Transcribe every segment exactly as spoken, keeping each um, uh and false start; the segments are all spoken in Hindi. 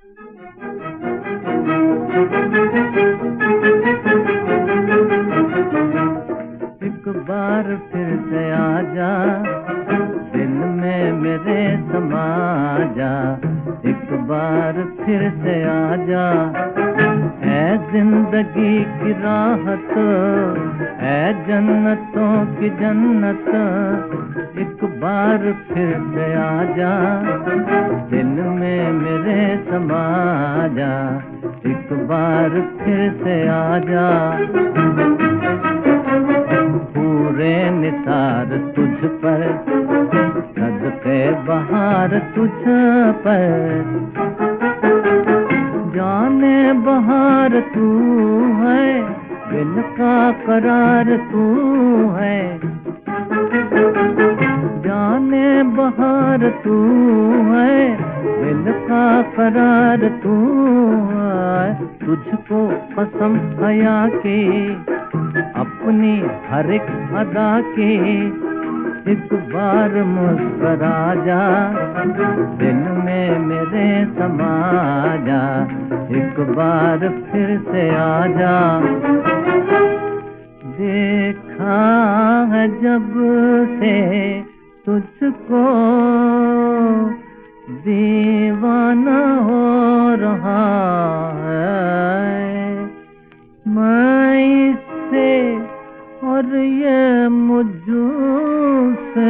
एक बार फिर से आजा, दिल में मेरे समा जा। एक बार फिर से आजा, ऐ जिंदगी की राहत, ऐ जन्नतों की जन्नत। एक बार फिर से आजा, दिल में मेरे समा जा। एक बार फिर से आजा, पूरे निसार तुझ पर, सदके बहार तुझ पर। जाने बहार तू है, दिल का करार तू है। जाने बहार तू है, दिल का करार तू है। तुझको कसम हया की, अपनी हर एक अदा की। एक बार मुस्कुरा जा, दिल में मेरे समा जा। एक बार फिर से आजा, देखा है जब से तुझको, दीवाना हो रहा है मैं इससे, और ये मुझसे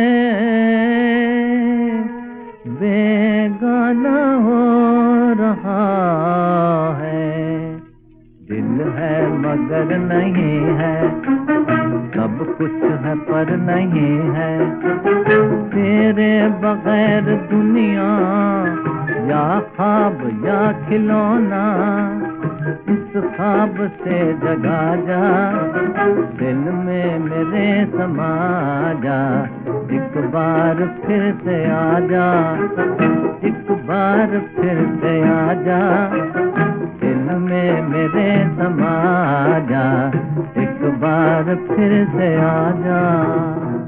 बेगाना हो रहा है। दिल है मगर नहीं है, सब कुछ है पर नहीं है। तेरे बगैर दुनिया या ख्वाब या खिलौना, इस ख्वाब से जगा जा, दिल में मेरे समा जा। एक बार फिर से आजा, एक बार फिर से आजा, दिल में मेरे समा जा। एक बार फिर से आजा।